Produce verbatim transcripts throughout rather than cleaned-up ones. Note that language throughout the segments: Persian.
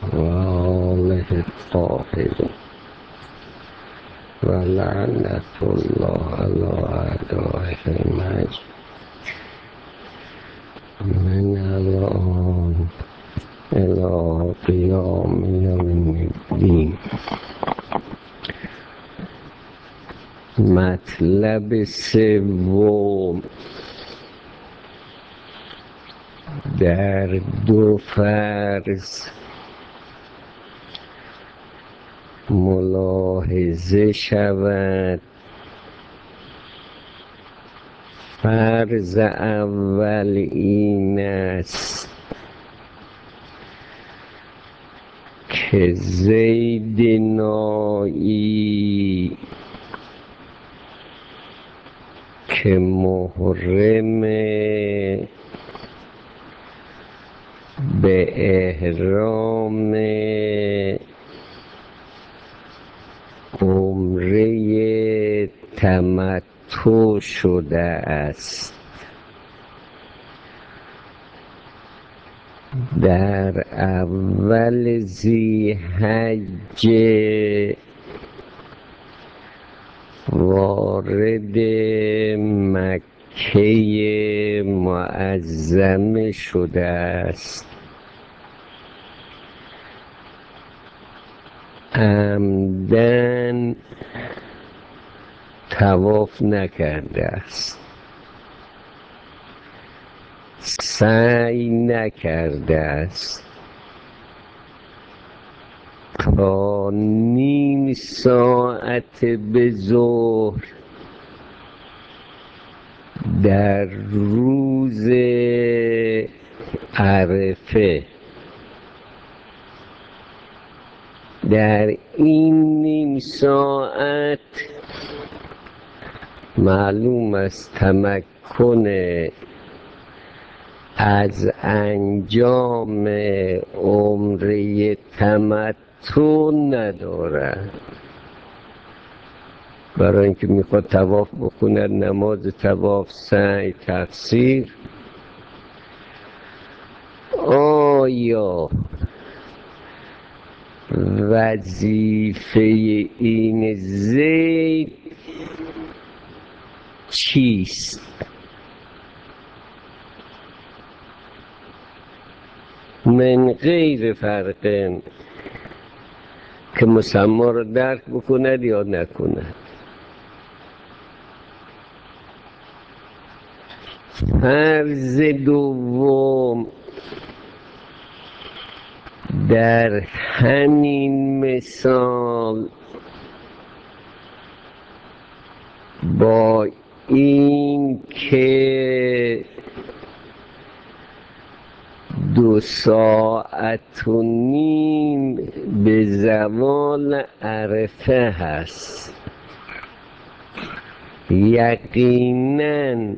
وآله الطاهرين ولعنة الله على أعدائهم أجمعين من الآن إلى قيام يوم الدين. مطلب سوم در دو فرض ملاحظه شود. فرض اول این است که زید نائی که محرم به احرام عمره تمتع شده است، در اول ذی‌حجه وارد مکه معظمه شده است، عمدن طواف نکرده است، سعی نکرده است، تا نیم ساعت به ظهر در روز عرفه، در این نیم ساعت معلوم است تمکن از انجام عمره تمتع ندارد، برای اینکه میخواد طواف بکند، نماز طواف، سعی، تقصیر. آیا وظیفه این زید چیست؟ من غیر فرق که مسمی را درک بکند یا نکند. فرض دوم در همین مثال با این که دو ساعت و نیم به زوال عرفه هست، یقیناً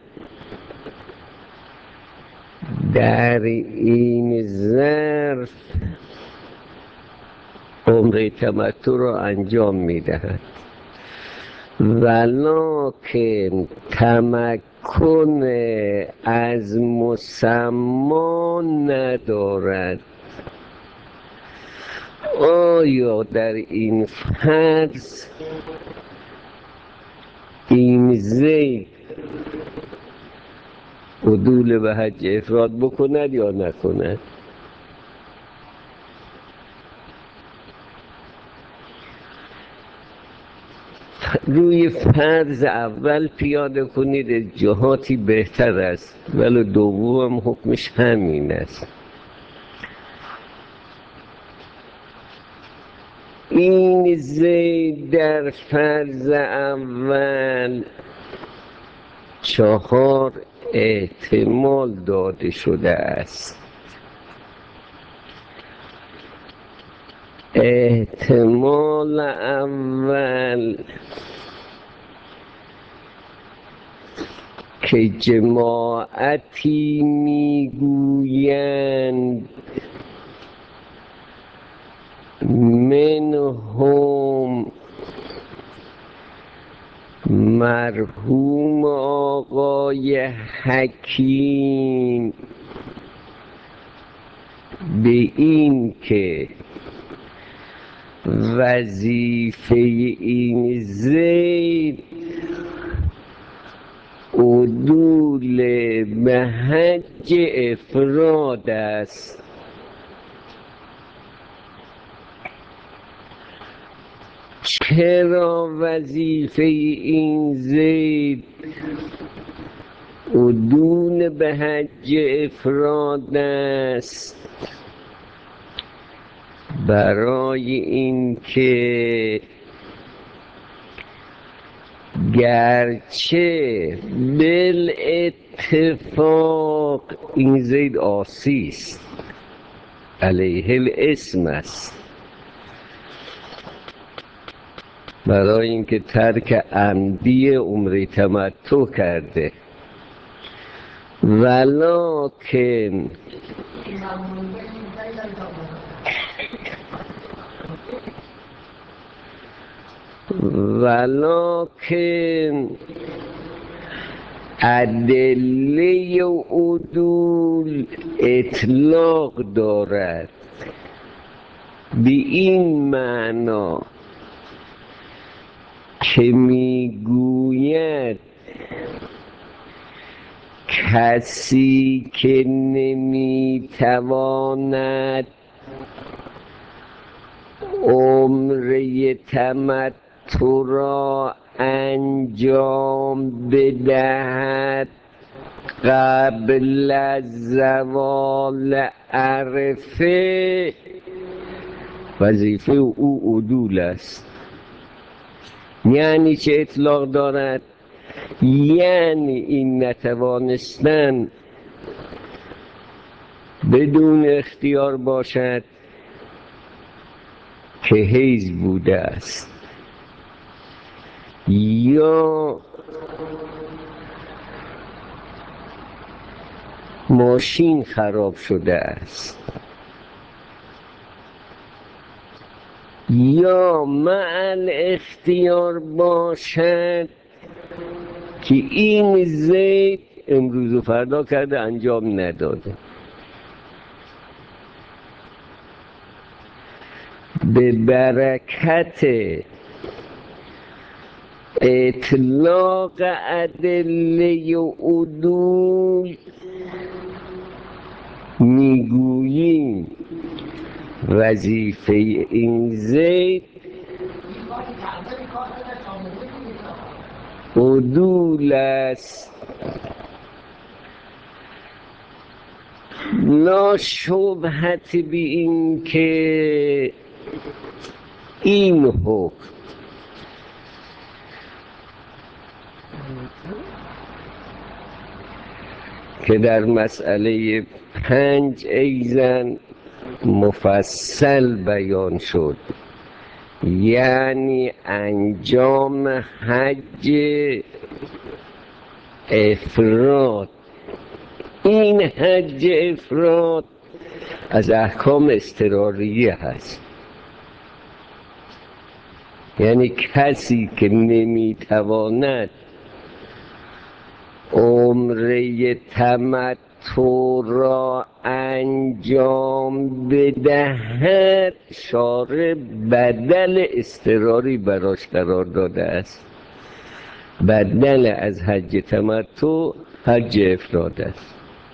در این ظرف عمره تمتع را انجام میدهد، ولکن تمکن از مسمی ندارد. آیا در این فرض این زید عدول به حج افراد بکند یا نکند؟ روی فرض اول پیاده کنید، جهاتی بهتر است، ولی دوم هم حکمش همین است. این زید در فرض اول چهار احتمال داده شده است. احتمال اول که جماعتی میگویند منهم مرحوم آقای حکیم به این که وظیفه این زید عدول به حج افراد است. چرا وظیفه این زید عدول به حج افراد است؟ برای اینکه گرچه بالاتفاق این زید عاصی است، علیه الاسم است، برای اینکه ترک عمدی عمره تمتع کرده، ولکن ولکن ادله عدول اطلاق دارد به این معنا که میگوید کسی که نمیتواند عمره تمتع را انجام بدهد قبل از زوال عرفه، وظیفه او عدول است. یعنی چه اطلاق دارد؟ یعنی این نتوانستن بدون اختیار باشد که حیض بوده است، یا ماشین خراب شده است، یا مع اختیار باشد که این زید امروز و فردا کرده انجام نداده. به برکت اطلاق ادله عدول میگوییم وظیفه این زید عدول است. لا شبهت به این که این حکم که در مسئله پنج ایزن مفصل بیان شد، یعنی انجام حج افراد، این حج افراد از احکام اضطراریه هست. یعنی کسی که نمیتواند عمره تمتع را انجام بدهد، شارع بدل اضطراری براش قرار داده است. بدل از حج تمتع حج افراد است.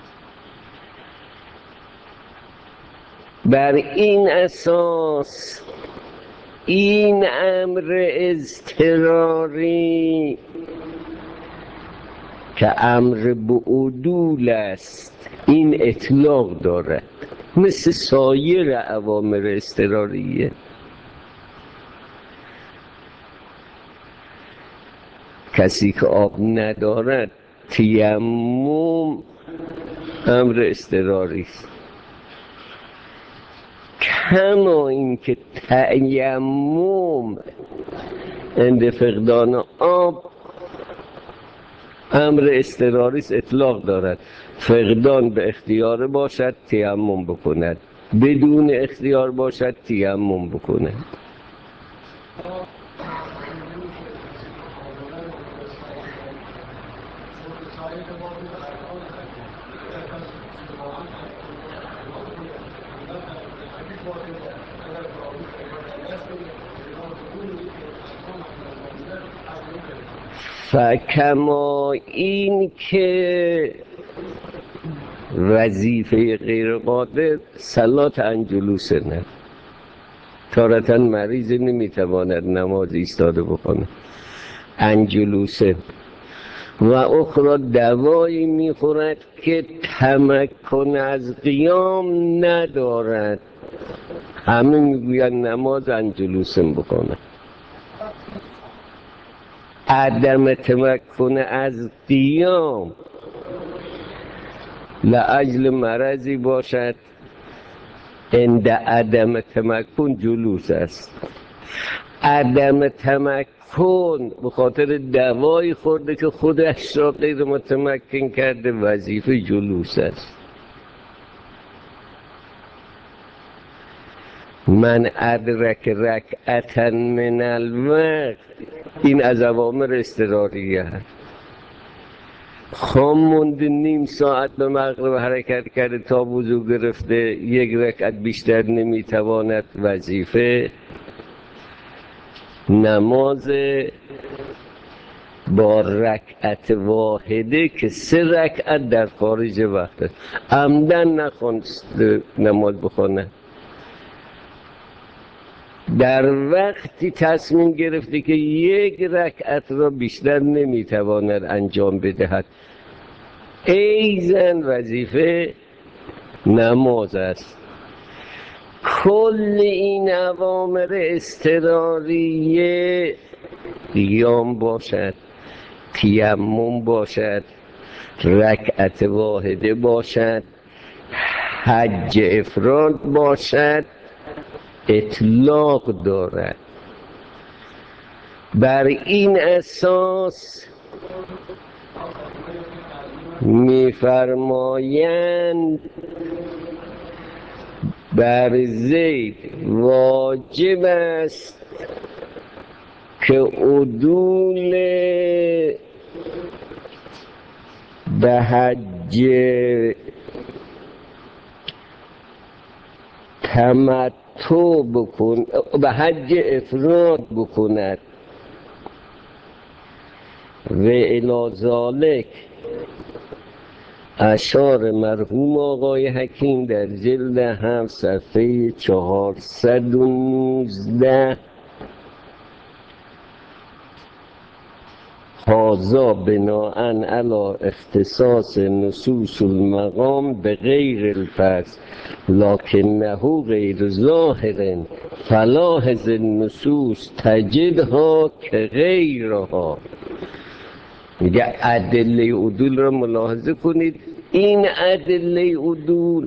بر این اساس این امر اضطراری که امر به عدول است، این اطلاق دارد مثل سایر اوامر اضطراریه. کسی که آب ندارد تیمم امر اضطراری است، کما اینکه تیمم عند فقدان آب امر اضطراری است، اطلاق دارد. فقدان به اختیار باشد تیمم بکند، بدون اختیار باشد تیمم بکند. فکما این که وظیفه غیر قادر صلات انجلوس نه، تارتاً مریض نمیتواند نماز ایستاده بکنه، انجلوسه، و اخرى دوایی میخورد که تمکن از قیام ندارد، همه میگوید نماز انجلوسم بکنه. عدم تمکن از قیام لأجل مرضی باشد، عند عدم تمکن جلوس است. عدم تمکن به خاطر دوایی خورده که خودش را غیر متمکن کرده، وظیفه جلوس است. من ادرک رکعتا من الوقت، این از اوامر اضطراریه هست. خام مونده نیم ساعت به مغرب حرکت کرده تا وضو گرفته، یک رکعت بیشتر نمیتواند، وظیفه نماز با رکعت واحده که سه رکعت در خارج وقت، عمدن نخواست نماز بخونه، در وقتی تصمیم گرفته که یک رکعت را بیشتر نمیتواند انجام بدهد، ایزن وظیفه نماز است. کل این اوامر اضطراریه، قیام باشد، تیمم باشد، رکعت واحده باشد، حج افراد باشد، اطلاق دارد. بر این اساس می‌فرمایند بر زید واجب است که عدول به حج تمتع بکن، به حج افراد بکند، و الی ذالک اشار مرحوم آقای حکیم در جلد هفت صفحه چهارصد و نوزده. هذا بناء علی اختصاص نصوص المقام به غیر الفرض لکنه غیر ظاهر، فلاحظ النصوص تجدها که غیرها. میگه ادله عدول را ملاحظه کنید، این ادله عدول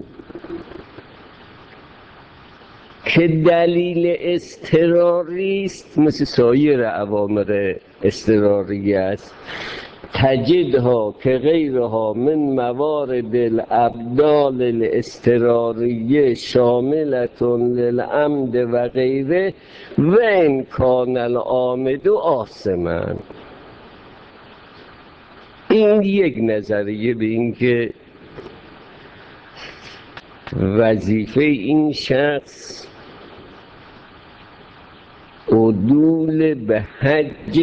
که دلیل اضطراری است مثل سایر اوامر اضطراری است، تجدها که غیرها من موارد الابدال الاضطراریه شاملتون للعمد و غیره و ان کان العامد آثما. این یک نظریه به این که وظیفه این شخص عدول به حج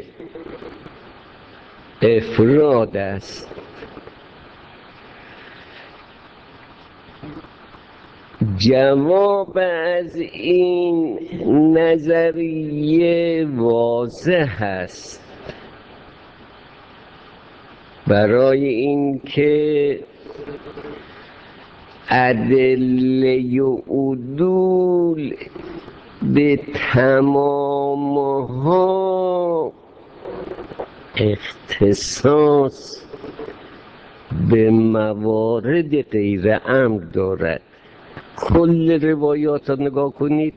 افراد است. جواب از این نظریه واضح است، برای اینکه ادله عدول به تمامها اختصاص به موارد غیر امر دارد. کل روایات را نگاه کنید،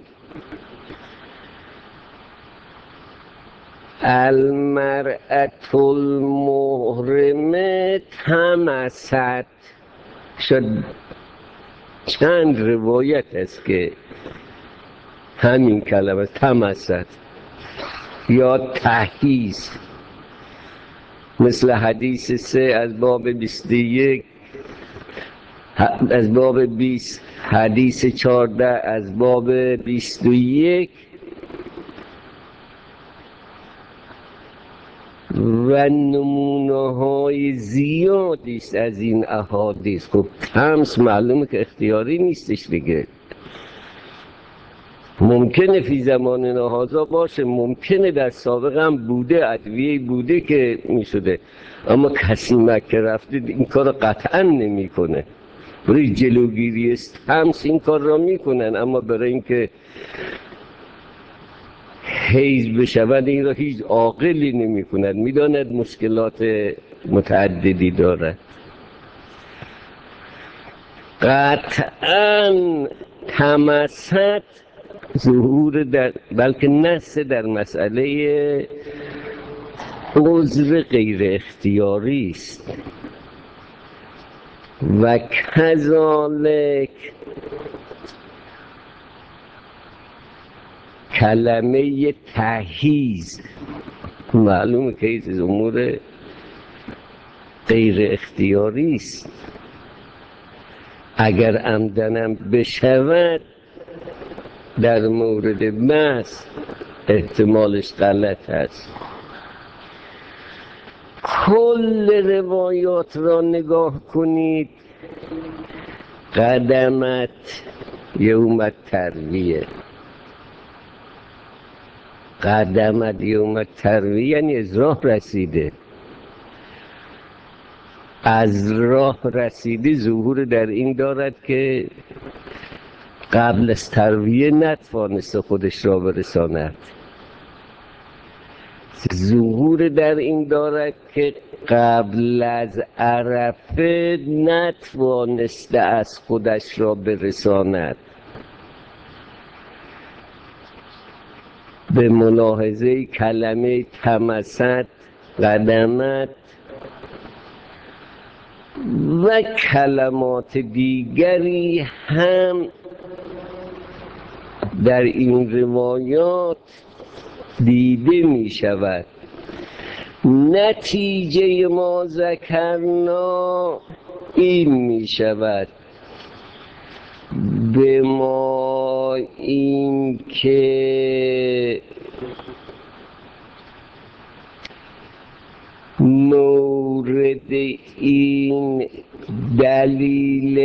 المرأة المحرمه تمست، شد چند روایت است که همین کلمه تمست یا تحییز، مثل حدیث سه از باب بیست و یک از باب بیست حدیث چارده از باب بیست و یک و نمونه های زیادی است از این احادیث. خب طمس معلومه که اختیاری نیستش دیگه، ممکنه فی زمان هذا باشه، ممکنه در سابق هم بوده، ادویه بوده که میشده، اما کسی مکه رفته این کار رو قطعا نمیکنه. برای جلوگیری است طمس این کار را میکنن، اما برای اینکه حیز بشود این را هیچ عاقلی نمیکند، میداند مشکلات متعددی دارد. قطعا تمست ظهور در بلکه نص در مسئله عذر غیر اختیاری است و کذالک کلمه تحییز، معلومه که این امور غیر اختیاری است، اگر عمدنم بشود در مورد مس احتمالش غلط هست. کل روایات را نگاه کنید، قدمت یوم ترویه، قدمت یوم ترویه یعنی از راه رسیده، از راه رسیده ظهور در این دارد که قبل از ترویه نتوانست خودش را برساند، ظهور در این دارد که قبل از عرفه نتوانسته از خودش را برساند. به ملاحظه کلمه تمست، قدمت و کلمات دیگری هم در این روایات دیده می شود. نتیجه ما ذکرنا این می شود، به ما این که مورد این دلیل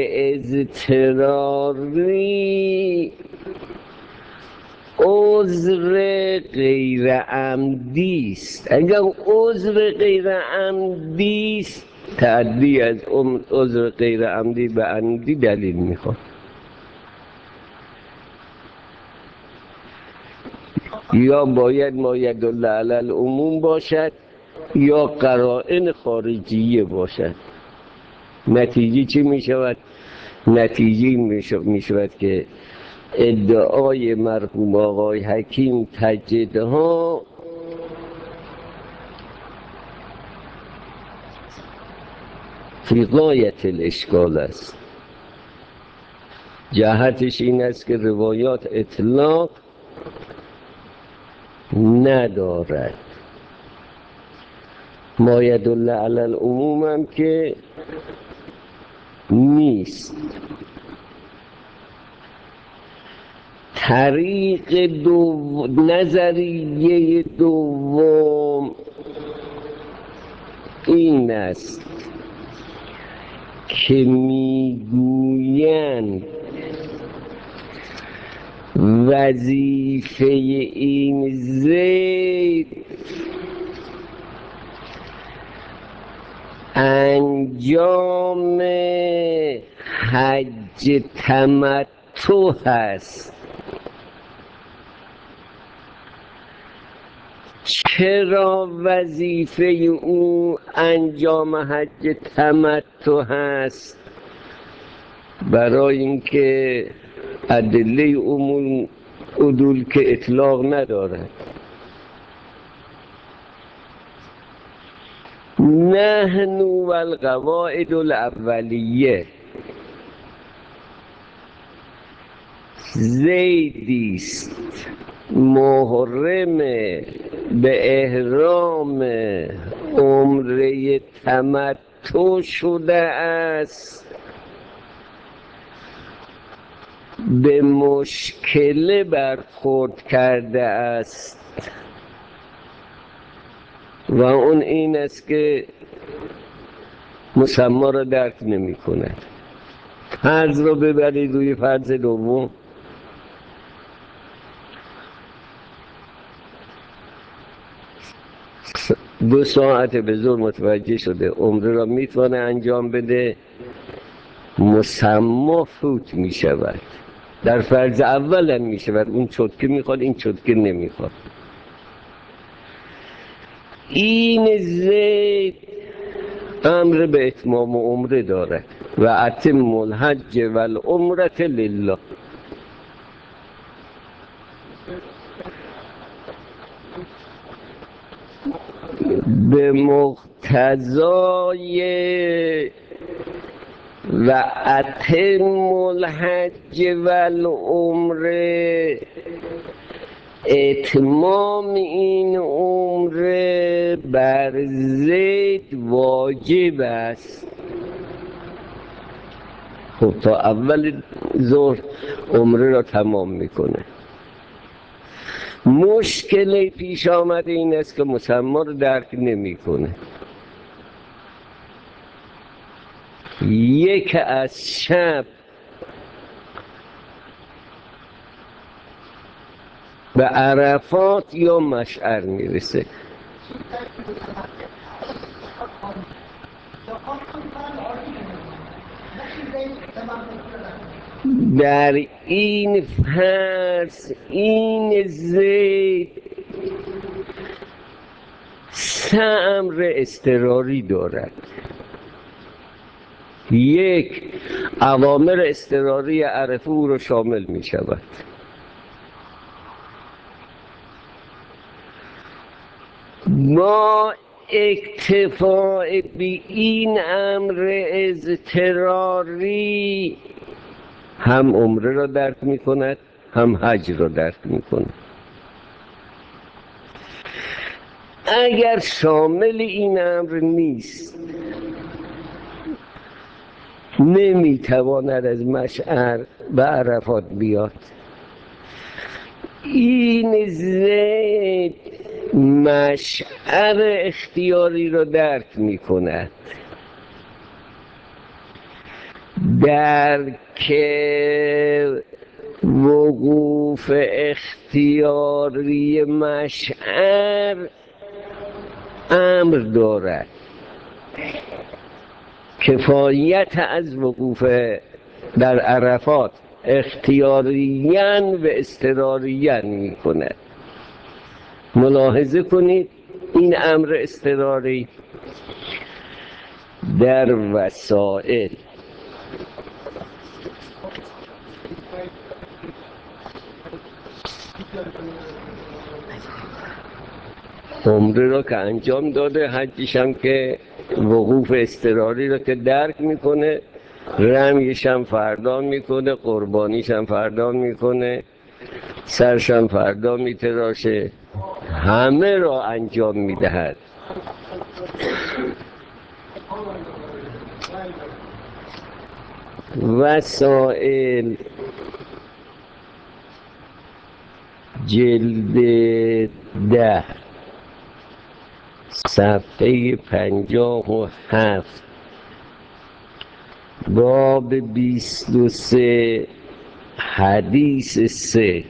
اضطراری عذر غیر عمدی است. اگر عذر غیر عمدی است، تعدی از عذر غیر عمدی به عمدی دلیل میخواد. یا باید ما یدل علی العموم باشد یا قرائن خارجیه باشد. نتیجه چی می شود؟ نتیجه می شود که ادعای مرحوم آقای حکیم تجدها فی غایت الاشکال است. جهتش این است که روایات اطلاق ندارد، ما یدل علی العموم هم که نیست. طریق دو... نظریه دوم این است که میگویند وظیفه این زید انجام حج تمتع هست. چرا وظیفه او انجام حج تمتع هست؟ برای اینکه ادله عموم عدول که اطلاق ندارد. نحن والقواعد الاولیه، زیدیست محرم به احرام عمره تمتع شده است به مشکل برخورد کرده است و اون این است که مسما را درک نمی کند. فرض رو ببرید روی فرض دوم. دو ساعت به زور متوجه شده عمره را میتونه انجام بده، مسما فوت می شود. در فرض اول هم می شود، اون چتکه میخواد این چتکه نمیخواد. این زید امر به اتمام عمره دارد و اتم الحج و العمرة لله. به مقتضای و اتم الحج و العمره، اتمام این عمره بر زید واجب است. خب تا اول ظهر عمره را تمام میکنه. مشکل پیش آمده این است که مسما رو درک نمیکنه. یک از شب به عرفات یا مشعر میرسه. در این فرض این زید سه امر اضطراری دارد. یک، اوامر اضطراری عرفه او را شامل می شود. ما اکتفاء به این امر اضطراری هم عمره را درک می کند هم حج را درک می کند. اگر شامل این امر نیست نمی تواند از مشعر به عرفات بیاد. این زید مشعر اختیاری را درک می کند. درک وقوف اختیاری مشعر امر دارد. کفایت از وقوف در عرفات اختیاریاً و اضطراریاً می کند. ملاحظه کنید این امر اضطراری در وسائل عمره را که انجام داده، حجش هم که وقوف اضطراری را که درک میکنه، رمیش هم فردا میکنه، قربانیش هم فردا میکنه، سرش هم فردا میتراشه، همه را انجام میدهد. وسائل جلد ده صفحه پنجاه و هفت باب بیست و سه حدیث سه.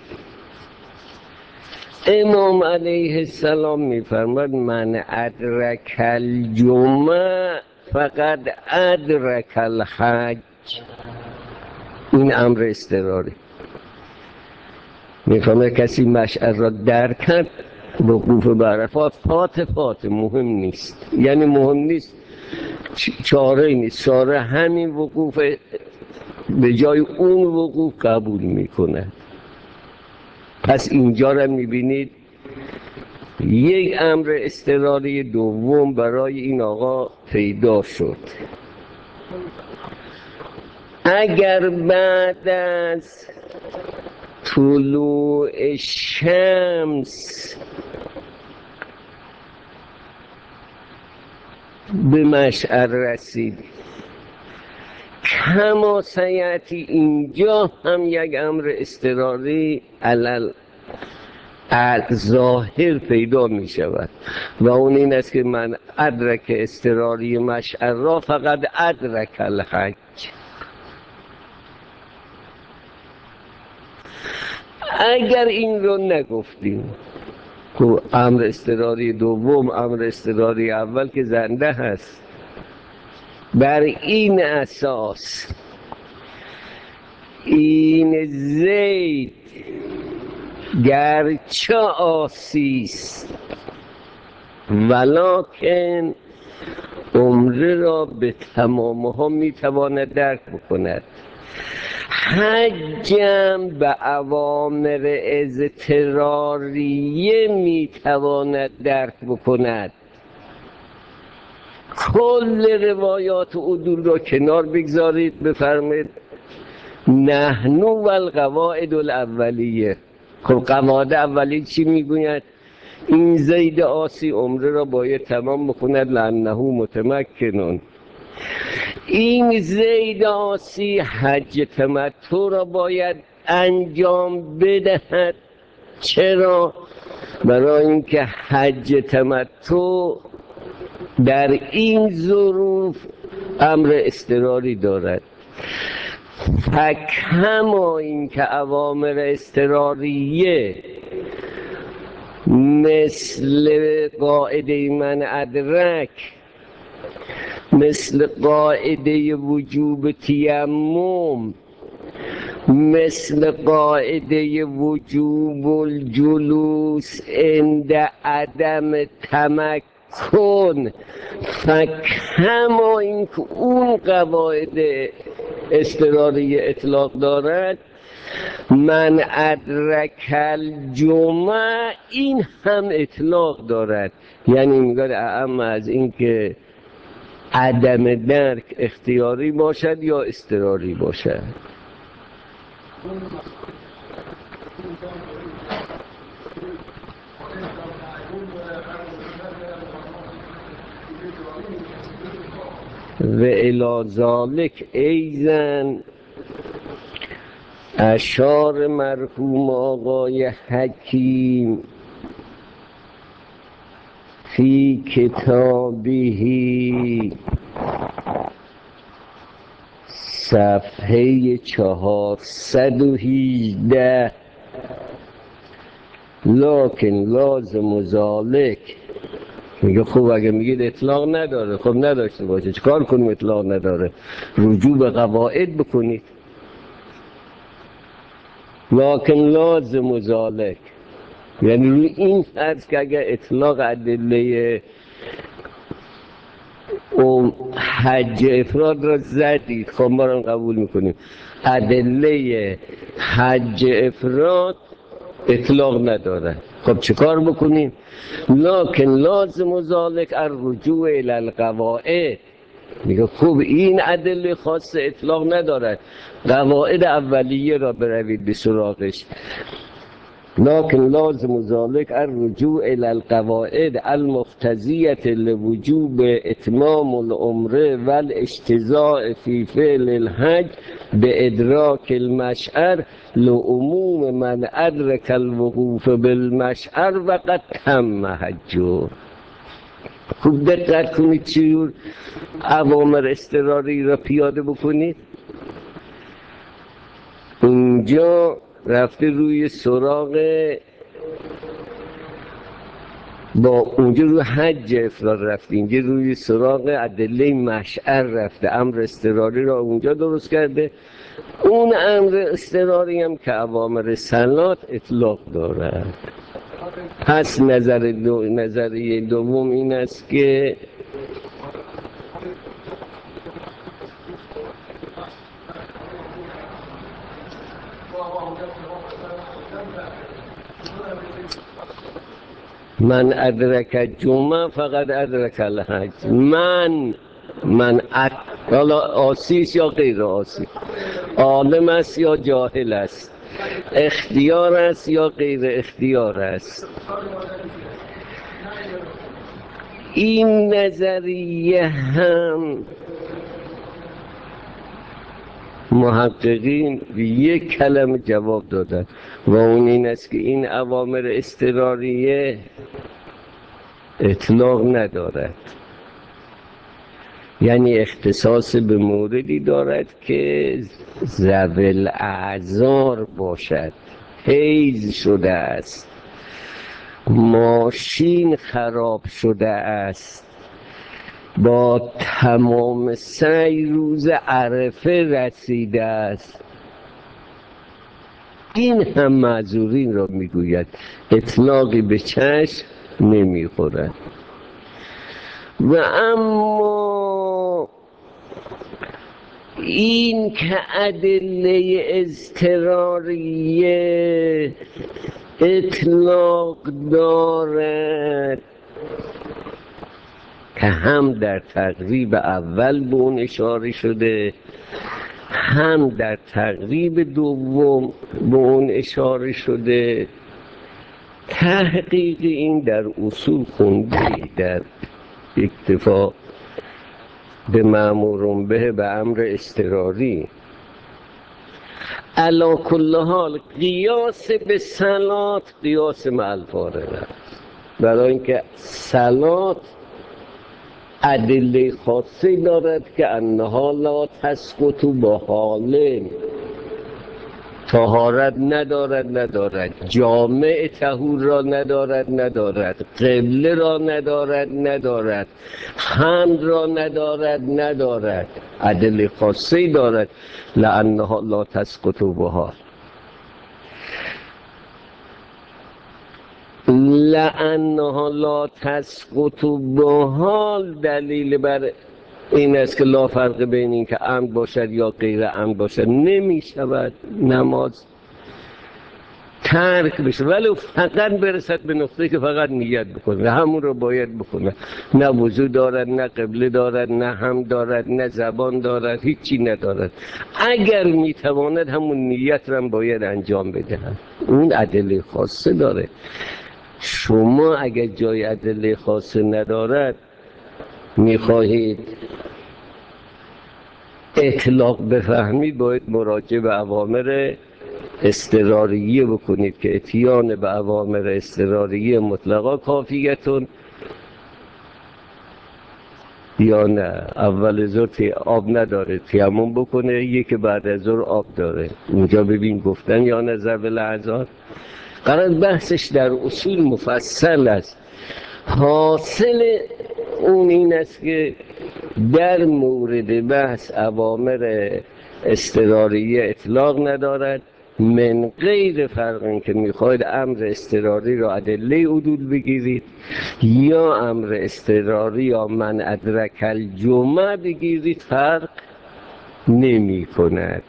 امام علیه السلام میفرماد من ادرک الجمعه فقط ادرک الحج. این امر اضطراری. میفرماد کسی مشعر را درک کرد، وقوف به عرفات فات فات مهم نیست. یعنی مهم نیست، چاره نیست، چاره همین وقوف به جای اون وقوف قبول میکنه. پس اینجا را میبینید یک امر اضطراری دوم برای این آقا پیدا شد. اگر بعد از طلوع شمس به مشعر رسید کما سیأتی اینجا هم یک امر اضطراری علل ظاهر پیدا می شود و اون این است که من ادرک اضطراری مشعر را فقط ادرک الحج. اگر این رو نگفتیم که امر اضطراری دوم امر اضطراری اول که زنده هست، بر این اساس این زید گرچه آسیست ولکن عمره را به تمامها میتواند درک بکند، حجم به اوامر اضطراریه میتواند درک بکند. کل روایات عدول را کنار بگذارید، بفرمید نحنو و القواعد الاولیه. خب قواعد اولیه چی میگوید؟ این زید آسی عمره را باید تمام بکند لانه متمکنون. این زید آسی حج تمتع را باید انجام بدهد. چرا؟ برای اینکه حج تمتع در این ظروف امر اضطراری دارد. فکما این که اوامر اضطراریه مثل قاعده من ادرک، مثل قاعده وجوب تیمم، مثل قاعده وجوب الجلوس عند عدم تمکن، فکما این که اون قواعد اضطراری اطلاق دارد، من ادرک الجمعه این هم اطلاق دارد. یعنی میگه اعم از این که عدم درک اختیاری باشد یا اضطراری باشد. و الی ذالک ایضا اشار مرحوم آقای حکیم فی کتابه صفحه چهارصد و هجده لکن لازم ذالک. میگه خب اگه میگید اطلاق نداره، خب نداشته باشه، چکار کنیم اطلاق نداره؟ رجوع به قواعد بکنید. لکن لازم ذالک یعنی روی این فرض که اگر اطلاق ادله اون حج افراد را زدید، خب ما را قبول میکنیم. ادله حج افراد اطلاق نداره، خب چیکار بکنیم؟ لکن لازم ذالک الرجوع الی القواعد. میگه خوب این ادله خاص اطلاق ندارد، قواعد اولیه را بروید به سراغش. لكن لازم ذلك الرجوع الى القواعد المقتضية لوجوب اتمام العمره والاجتزاء في فعل الحج بادراك المشعر لعموم من ادرك الوقوف بالمشعر وقد تم حجه. خوب دقت کنید چجور اوامر اضطراری را پیاده بکنید. اینجا رفته روی سراغ با اونجا روی حج افراد رفته، اینجا روی سراغ ادله مشعر رفته، امر اضطراری را اونجا درست کرده. اون امر اضطراری هم که اوامر سنات اطلاق دارد. پس نظر دو نظریه دوم این است که من ادرک جمعه فقط ادرک الحج. من من اد... حالا آسیس یا غیر آسی، عالم است یا جاهل است، اختیار است یا غیر اختیار است. این نظریه هم محققین یک کلمه جواب دادن و اون این است که این اوامر اضطراریه اطلاق ندارد، یعنی اختصاص به موردی دارد که ذوی الاعذار باشد. حیض شده است، ماشین خراب شده است، با تمام سعی روز عرفه رسیده است، این هم معذورین را میگوید، اطلاقی به چشم نمیخورد. و اما این که ادله اضطراریه اطلاق دارد که هم در تقریب اول به اون اشاره شده، هم در تقریب دوم به اون اشاره شده، تحقیق این در اصول خونده در اکتفا به مأمور به به امر اضطراری. علی کل حال قیاس به صلات قیاس مع الفارقه است، برای اینکه صلات ادله خاصی دارد که انها لا تسقط با حال، طهارت ندارد ندارد، جامع طهور را ندارد ندارد، قبله را ندارد ندارد، حمد را ندارد ندارد، ادله خاصی دارد لانها لا تسقط با حال. لانها لا تسقط با حال دلیل بر این است که لا فرق بین این که عمد باشد یا غیر عمد باشد نمی شود نماز ترک بشه، ولی فقط برسد به نقطه که فقط نیت بکنه، همون رو باید بکنه، نه وضو دارد، نه قبله دارد، نه هم دارد، نه زبان دارد، هیچی ندارد. اگر میتواند همون نیت رو هم باید انجام بدهد، اون ادله خاصه داره. شما اگر جای ادله خاصه ندارد میخواهید اطلاق بفهمید، باید مراجعه به اوامر اضطراریه بکنید که اتیان به اوامر اضطراریه مطلقا کافیتون یا نه. اول ظهر آب نداره تیمم بکنه، یکی بعد از ظهر آب داره، اونجا ببین گفتن یا نه ذوی الاعذار. قرار بحثش در اصول مفصل است. حاصل اون این است که در مورد بحث اوامر اضطراریه اطلاق ندارد، من غیر فرق که میخواید امر اضطراری را ادله عدول بگیرید یا امر اضطراری یا من ادرک الجمعه بگیرید، فرق نمی کند.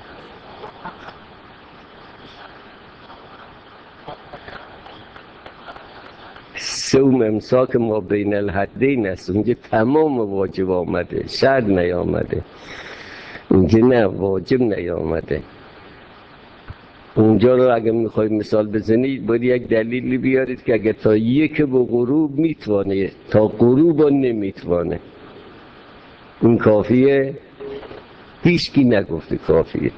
سوم امساک ما بین الحدین است، اونجا تمام واجب آمده، شرط نیامده، اونجا نه واجب نیامده. اونجا رو اگر میخواید مثال بزنید باید یک دلیلی بیارید که اگر تا یک به غروب میتوانه، تا غروب نمیتوانه، این کافیه؟ هیچکی نگفته کافیه.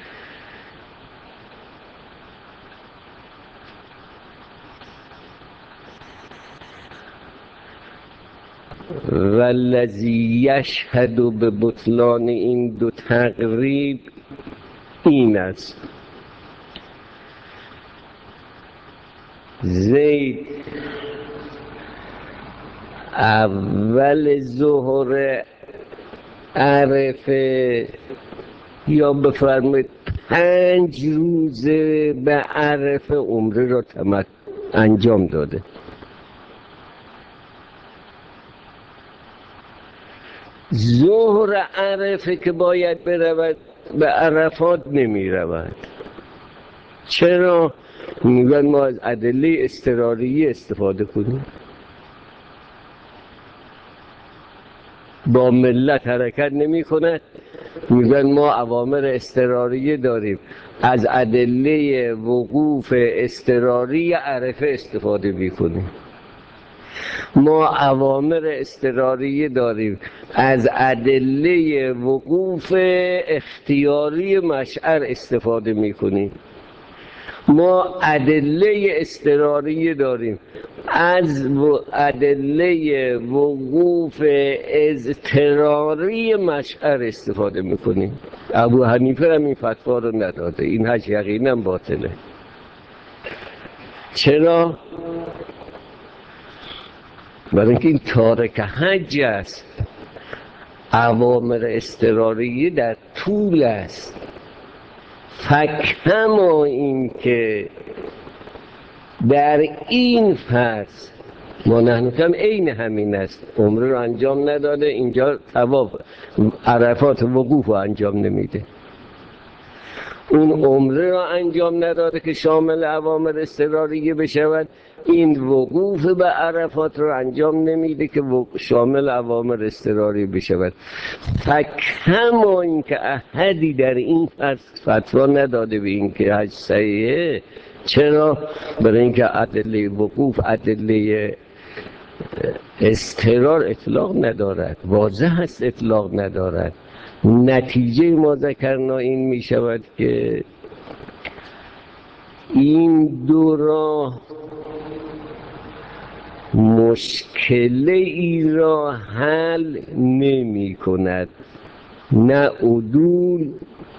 والذی یشهد به بطلان این دو تقریب این است: زید اول ظهر عرفه یا بفرمایید پنج روزه به عرفه عمره را تمت انجام داده. ظهر عرفه که باید برود به عرفات نمی رود. چرا؟ میگن ما از ادله اضطراریه استفاده کنیم، با ملت حرکت نمی کند، میگن ما اوامر اضطراریه داریم، از ادله وقوف اضطراری عرفه استفاده میکنیم. ما اوامر اضطراری داریم، از ادله وقوف اختیاری مشعر استفاده میکنیم. ما ادله اضطراری داریم، از ادله وقوف اضطراری مشعر استفاده میکنیم. ابو حنیفه هم این فتوا رو نداده، این حج یقینا باطله. چرا؟ برای اینکه این تارک حج است، اوامر اضطراری در طول است. فکما این که در این فصل ما نحنکم عین همین است، عمره رو انجام نداده، اینجا طواف عرفات وقوف رو انجام نمیده. اون عمره را انجام نداده که شامل اوامر اضطراریه بشود، این وقوف به عرفات رو انجام نمیده که شامل اوامر اضطراری بشود. فکما این که احدی در این فصل فتوا نداده به این که حج صحیحه. چرا؟ برای اینکه ادله وقوف ادله اضطرار اطلاق ندارد، واضح است اطلاق ندارد. نتیجه ما ذکرنا این می شود که این دو راه مشکل ای را حل نمی کند، نه عدول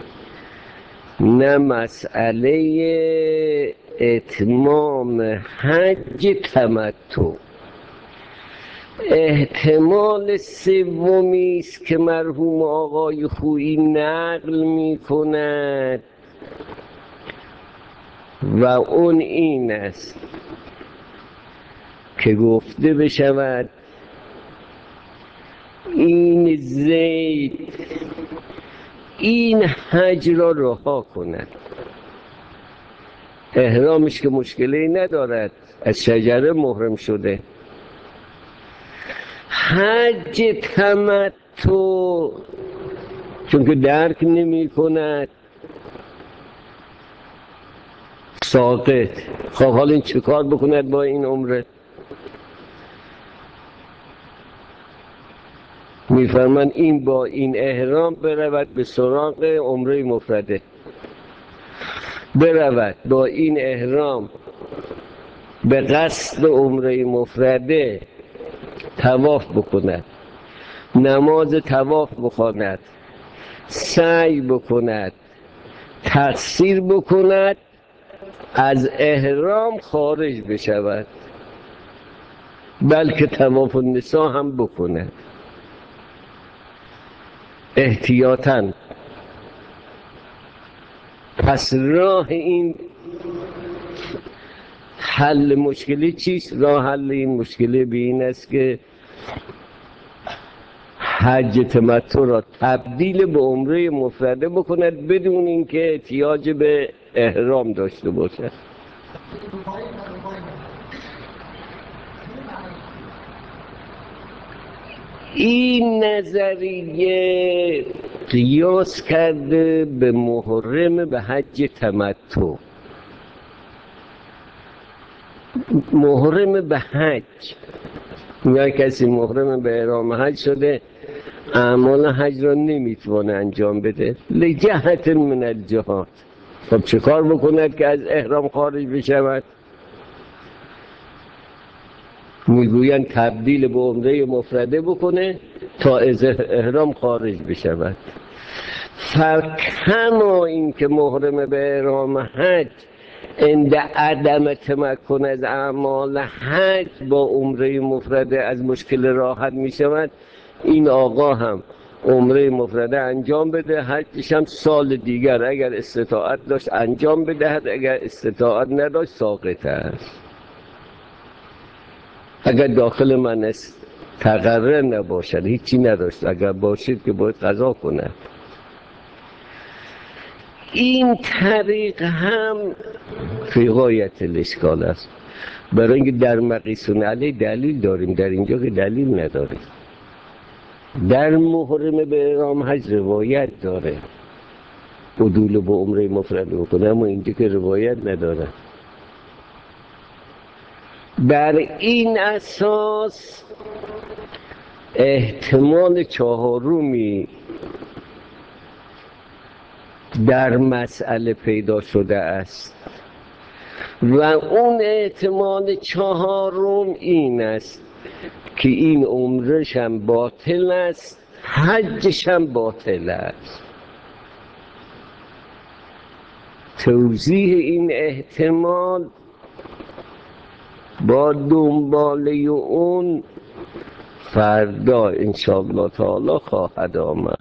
نه مسئله اتمام حج تمتع. احتمال سومی است که مرحوم آقای خویی نقل می کند و اون این است که گفته بشود این زید این حج را رها کند، احرامش که مشکلی ندارد، از شجره محرم شده. حج تمتع چون که درک نمی کند ساقط. خب حالا این چه کار بکند با این عمره؟ میفرمان این با این احرام برود به سراغ عمره مفرده، برود با این احرام به قصد عمره مفرده طواف بکند، نماز طواف بخواند، سعی بکند، تقصیر بکند، از احرام خارج بشود، بلکه طواف النساء هم بکند احتیاطاً. پس راه این حل مشکلی چیست؟ راه حل این مشکلی به این است که حج تمتع را تبدیل به عمره مفرده بکند بدون اینکه احتیاج به احرام داشته باشد. این نظریه قیاس کرده به محرم به حج تمتع. محرم به حج، یا کسی محرم به احرام حج شده اعمال حج را نمیتونه انجام بده لجهت من الجهات. خب چه کار بکند که از احرام خارج بشود؟ میگوین تبدیل به عمره مفرده بکنه تا از احرام خارج بشود. فکما این که محرم به احرام حج عند عدم تمکن از اعمال حج با عمره مفرده از مشکل راحت می شود، این آقا هم عمره مفرده انجام بده، حجش هم سال دیگر اگر استطاعت داشت انجام بدهد، اگر استطاعت نداشت ساقط است. اگر داخل من است تقرر نباشد، هیچی نداشت، اگر باشید که باید قضا کنه. این طریق هم فی غایت الاشکال است، برای اینکه در مقیسون علی دلیل داریم، در اینجا که دلیل نداریم. در محرم به احرام حج روایت داره عدول به عمره مفرد بکنه، اما اینجا که روایت نداره. بر این اساس احتمال چهارمی در مسئله پیدا شده است و اون احتمال چهارم این است که این عمرش هم باطل است، حجش هم باطل است. توضیح این احتمال با دنباله اون فردا انشاءالله تعالی خواهد آمد.